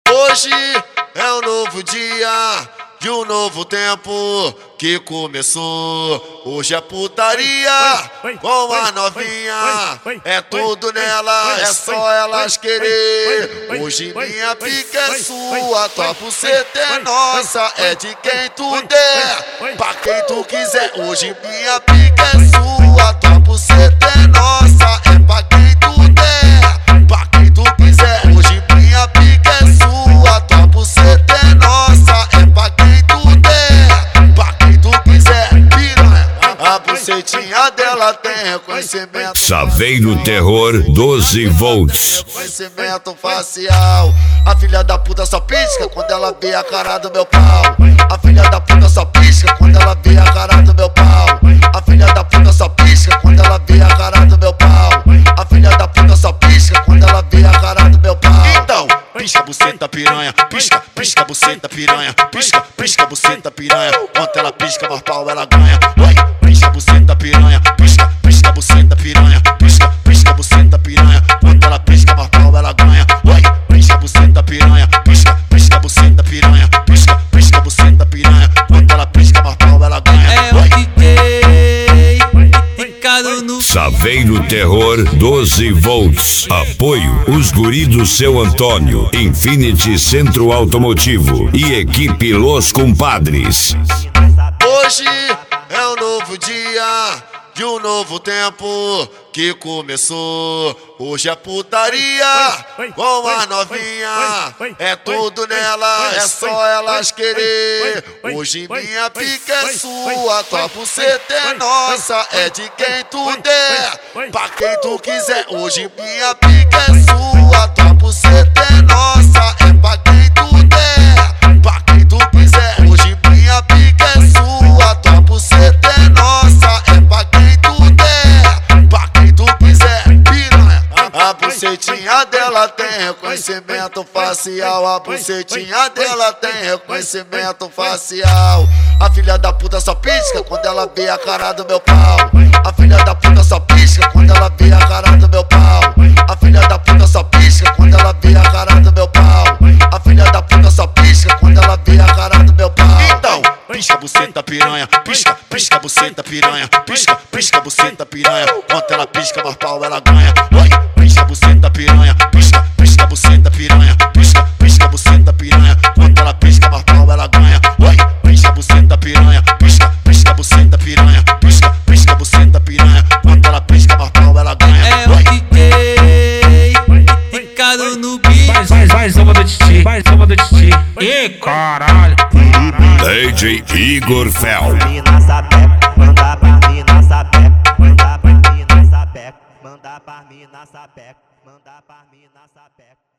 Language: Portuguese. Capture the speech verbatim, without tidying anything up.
Hoje é um novo dia de um novo tempo que começou. Hoje é putaria com a novinha, é tudo nela, é só elas querer. Hoje minha pica é sua, tua buceta é nossa, é de quem tu der, pra quem tu quiser. Hoje minha pica é sua, tua buceta é nossa, é pra quem tu der, pra quem tu quiser. Hoje minha pica é sua, tua buceta é nossa, é pra quem tu der, pra quem tu quiser. Piranha, a bucetinha dela tem reconhecimento. Saveiro Terror doze volts. Reconhecimento facial. A filha da puta só pisca quando ela vê a cara do meu pau. A filha da puta só pisca quando ela vê a cara do meu pau. A filha da puta só pisca quando ela vê a cara do meu pau. A filha da puta só pisca quando ela vê a cara do meu pau. Então, pisca buceta piranha, pisca, pisca buceta piranha, pisca, pisca buceta piranha. Quanto ela pisca, mais pau ela ganha. Oi, pisca buceta piranha, pisca, pisca buceta piranha, pisca, pisca buceta piranha. Quanto ela pisca, mais pau ela ganha. Oi, pisca buceta piranha, pisca, pisca buceta piranha, pisca, pisca buceta piranha. Quanto ela pisca, mais pau ela ganha. É o D J Ricardo no Saveiro Terror doze volts. Apoio os guri do seu Antônio, Infinity Centro Automotivo e equipe Los Compadres. Hoje é um novo dia de um novo tempo que começou. Hoje é putaria com a novinha, é tudo nela, é só elas querer. Hoje minha pica é sua, tua buceta é nossa, é de quem tu der, pra quem tu quiser. Hoje minha pica é sua, tua buceta é nossa, é pra quem tu der, pra quem tu quiser. Hoje minha pica é sua, tua buceta é nossa, é pra quem tu der, pra quem tu quiser. Piranha, a bucetinha dela tem reconhecimento facial. A bucetinha dela tem reconhecimento facial. A filha da puta só pisca quando ela vê a cara do meu pau. A filha da puta só pisca quando ela vê a cara do meu pau. A filha da puta só pisca quando ela vê a cara do meu pau. A filha da puta só pisca quando ela vê a cara do meu pau. Então, pisca buceta piranha, pisca, pisca buceta piranha, pisca, pisca buceta piranha. Quanto ela pisca, mais pau ela ganha. Oi, pisca buceta piranha, pisca, pisca buceta piranha, pisca, pisca buceta piranha. Quanto ela pisca, mais pau ela ganha. Oi, pisca buceta piranha, pisca, pisca buceta piranha, pisca, pisca buceta piranha. Quanto ela pisca, mais pau ela ganha. É o D J Ricardo no beat. Faz, faz, faz uma do Titi, faz uma do Titi. Ih, caralho. D J Igor Fel. Mina sapeca, manda pra mina sapeca, manda pra mina sapeca, manda pra mina sapeca, manda pra mina sapeca.